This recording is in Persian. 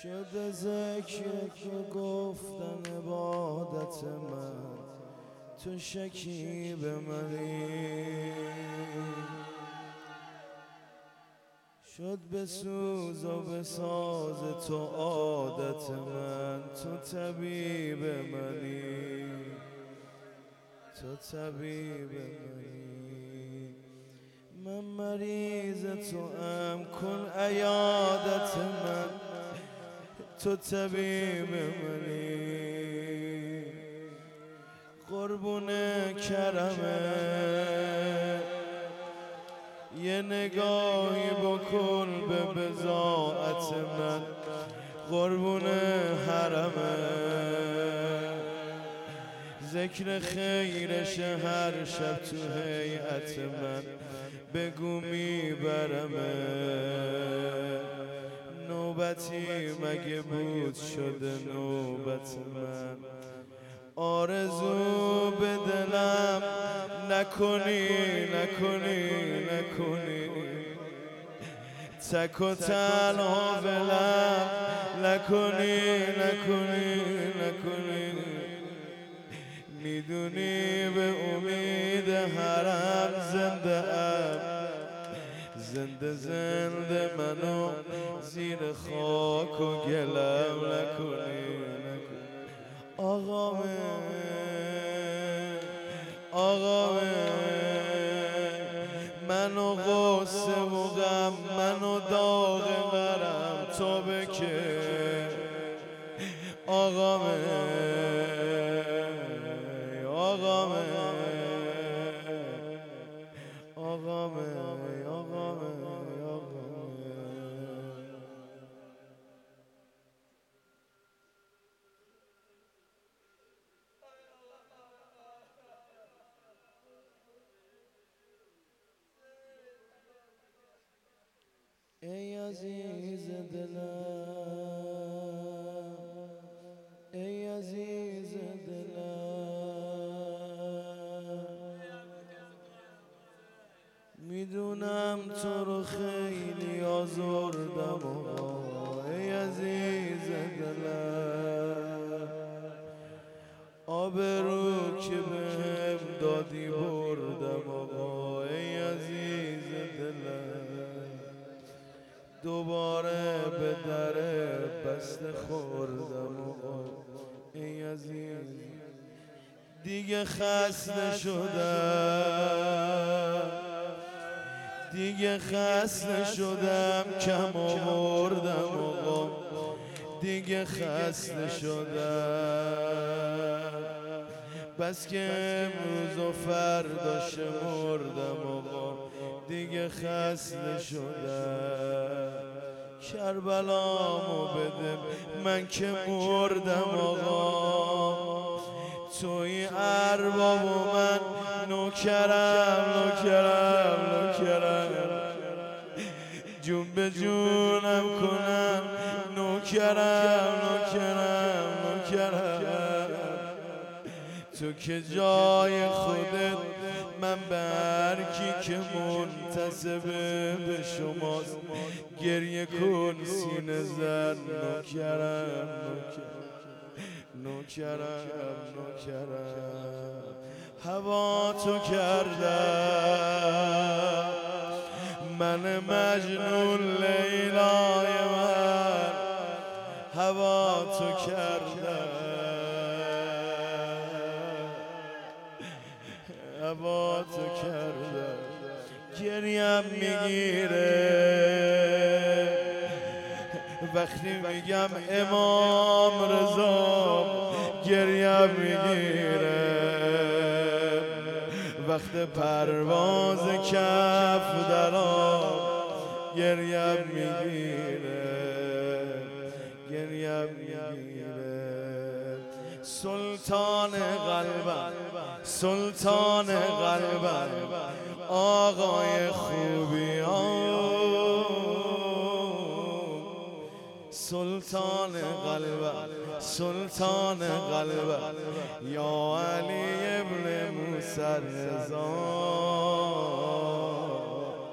شده ذکر که گفتن عبادت من، تو شکیب منی. شد به سوز و به ساز تو عادت من، تو طبیب منی، تو طبیب منی. من مریض تو ام، کن عیادت من، تو طبیب منی. قربون کرمه یه نگاهی بکن به بضاعت من، قربون حرمه ذکر خیرش هر شب تو هیئت من، بگو میبرمه. نوبتی مگه بود شده نوبت من، آرزو به دلم نکنی نکنی نکنی، تک و تنها ولم نکنی نکنی نکنی. میدونی به امید حرم زنده ام، زنده زنده منو زیر خاک و گلم نکنی. آقامه آقامه منو غصه و غم، منو داغ غرم تو بکه. آقامه آقامه آقامه آقامه ای عزیز دلم، ای عزیز دلم، میدونم تو رو خیلی آزردم ای عزیز دلم. آبرو که بهم دادی بردم آقا ای عزیز دلم. دوباره به در بسته خوردم ای عزیز. دیگه خسته شدم، دیگه خسته شدم، کم آوردم آقا دیگه خسته شدم. بس که امروز و فردا شمردم آقا دیگه خسته شدم. کربلامو بده من که مردم آقا، توی ارباب و من نوکرم نوکرم نوکرم. جون به جونم کنم نوکرم نوکرم نوکرم. تو که جای خودت من به هر کی که منتسب به شماست گریه کن سینه زن. نوکرم نوکرم نوکرم. هوا تو کردم من مجنون لیلای من، هوا تو کردم هوا تو کردم. گریم میگیره وقتی میگم امام رضا، گریم میگیره وقت پرواز کف درام، گریم میگیره گریم میگیره. سلطان قلبم سلطان قلبم آقای خوبی سلطان قلبم سلطان قلبم یا علی ابن موسی رضا.